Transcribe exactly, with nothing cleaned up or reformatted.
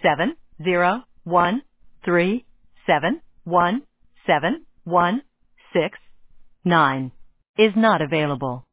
seven zero one three seven one seven one six nine is not available.